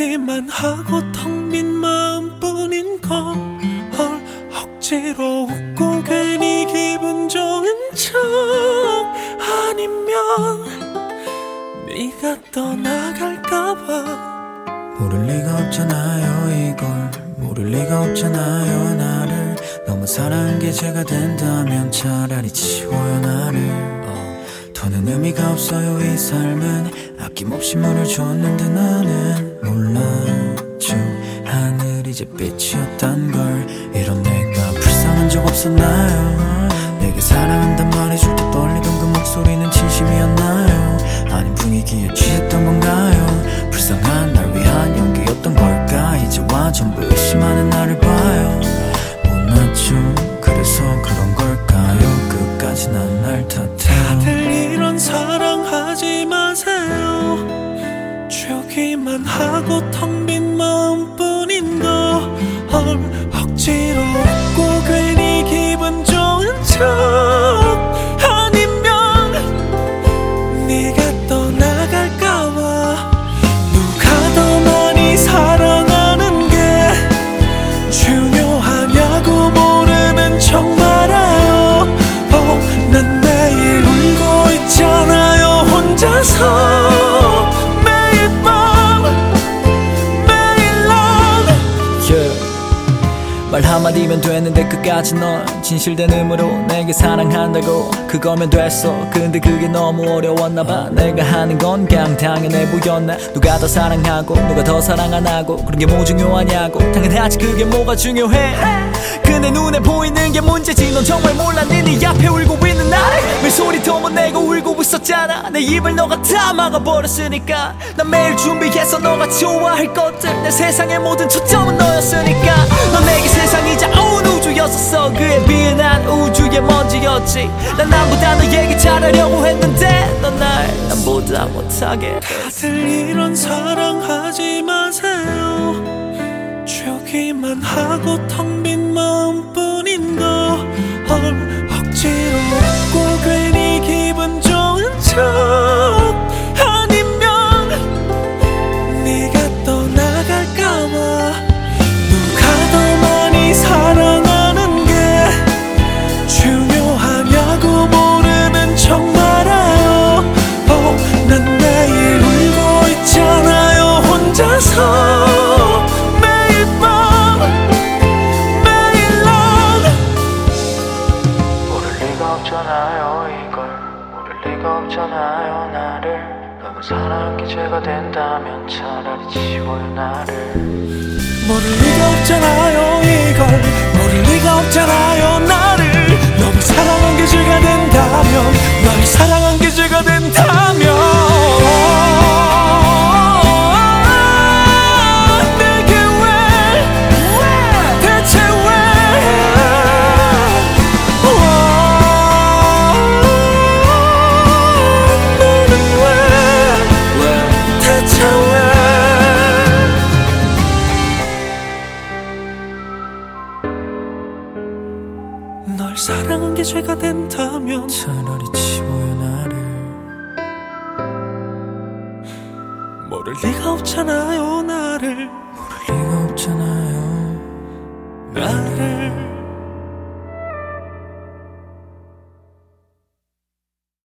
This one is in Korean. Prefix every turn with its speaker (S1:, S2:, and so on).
S1: 주기만 하고 텅 빈 마음뿐인 걸 억지로 웃고 괜히 기분 좋은 척 아니면 네가 떠나갈까봐.
S2: 모를 리가 없잖아요 이걸, 모를 리가 없잖아요 나를. 너무 사랑한 게 죄가 된다면 차라리 지워요 나를. 더는 의미가 없어요 이 삶은. 아낌없이 물을 줬는데 나는 몰랐죠 하늘 이제 빛이었단 걸. 이런 내가 불쌍한 적 없었나요? 내게 사랑한단 말해줄 때 떨리던 그 목소리는 진심이었나요? 아닌 분위기에 취했던 건가요? 불쌍한 날 위한 연기였던 걸까? 이제와 전부 의심하는 나를 봐요. 못났죠 그래서 그런 걸까요? 끝까지 난 날 탓해요.
S1: 다들 이런 사랑하지 마세요. 주기만 하고 텅 빈 마음뿐인 거 억지로 웃고 괜히 기분 좋은 척 아니면 네가 떠나갈까봐. 누가 더 많이 사랑하는 게 중요하냐고 모르는 척 말아요. 난 매일 울고 있잖아요 혼자서. 매일 밤 매일 난
S2: 말 한마디면 되는데 끝까지 넌 진실된 의무로 내게 사랑한다고 그거면 됐어. 근데 그게 너무 어려웠나봐. 내가 하는 건 그냥 당연해 보였나. 누가 더 사랑하고 누가 더 사랑 안 하고 그런 게 뭐 중요하냐고. 당연하지 그게 뭐가 중요해. 근데 눈에 보이는 게 문제지. 넌 정말 몰랐니 네 앞에 울고 있는 나를. 왜 소리도 못 내고 울고 있었잖아. 내 입을 너가 다 막아버렸으니까. 난 매일 준비해서 너가 좋아할 것들. 내 세상의 모든 초점은 너였으니까. 넌 내게 세상이자 온 우주였었어. 그에 비해 난 우주의 먼지였지. 난 남보다 너 얘기 잘하려고 했는데 넌 날 남보다 못하게.
S1: 다들 이런 사랑하지 마세요. 주기만 하고 텅 빈 마음뿐인 거 억지로 웃고 괜히 기분 좋은 척 아니면 네가 떠나갈까봐. 누가 더 많이 사랑하는 게 중요하냐고 모르는 척 말아요. 난 매일 울고 있잖아요 혼자서. 매일 밤 매일 난 모를 리가 없잖아요 이걸, 모를 리가 없잖아요 나를. 너무 사랑한 게 죄가 된다면 차라리 지워요 나를. 모를 리가 없잖아요 이걸, 모를 리가 없잖아요 나를. 너무 사랑한 게 죄가 된다면, 널 사랑한 게 죄가 된다면 내게 왜 대체 왜 너는 왜 대체 왜. 널 사랑한 게 죄가 된다면
S2: 차라리 지워요 나를.
S1: 모를 리가 없잖아요 나를.
S2: 모를 리가 없잖아요
S1: 나를